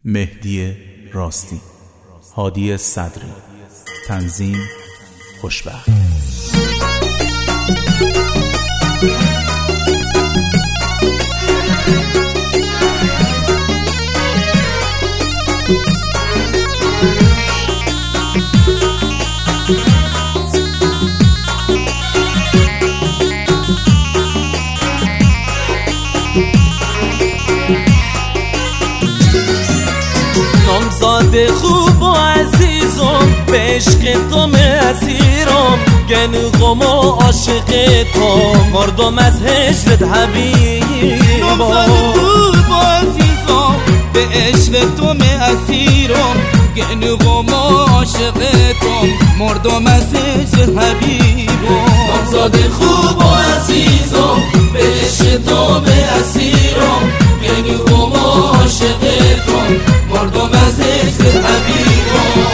مهدی راستی، هادی صدری، تنظیم خوشبخت. نامزاد خوب و عزیزم، به عشق تو اسیرم، گنغم و عاشق تو، مردم از هجرت حبیبم. نامزاد خوب و عزیزم، به عشق تو اسیرم، گنغم و عاشق تو، مردم از هجرت حبیبم. نامزاد خوب و عزیزم، به عشق تو اسیرم، گنغم و عاشق تو، مردم از هجرت حبیبم.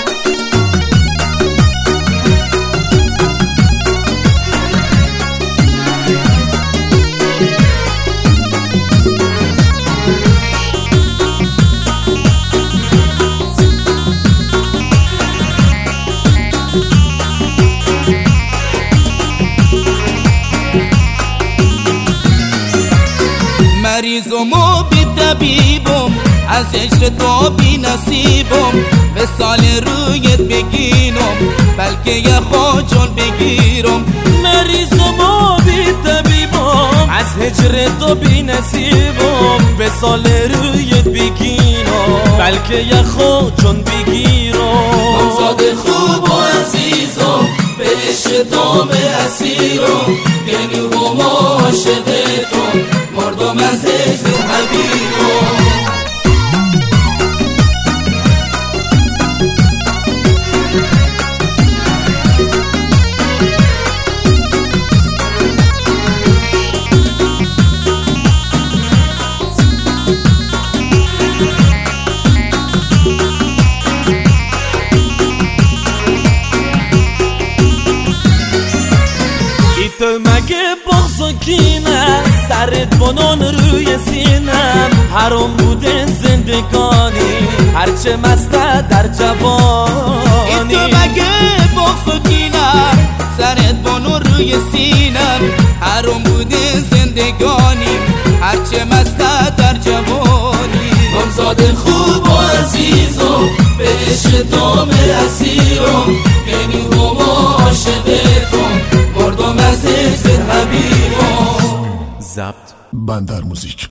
مریضم و بی طبیبم، از هجر تو بی نصیبم، وصال رویت بگینم، بلکه یه خجل بگیرم. مریضم و بی طبیبم، از هجر تو بی نصیبم، وصال رویت بگینم، بلکه یه خجل بگیرم. نامزاد خوب و عزیزم، به عشق تو اسیرم، گنغم و عاشق تو، مردم از هجر حبیبم. تو مگه بغض و کینه، سرت بنان روی سینم، حرام بوده زندگانی، هرچه مسته در جوانی. تو مگه بغض و کینه، سرت بنان روی سینم، حرام بوده زندگانی، هرچه مسته در جوانی. نامزاد خوب و عزیزم، به عشق تو اسیرم، گنغم و عاشق تو، مردم از هجر حبیبم. ضبط بندر موزیک.